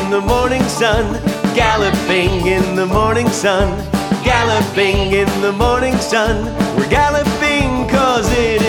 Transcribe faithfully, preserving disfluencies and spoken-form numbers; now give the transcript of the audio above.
in the morning sun, galloping in the morning sun, galloping in the morning sun. We're galloping 'cause it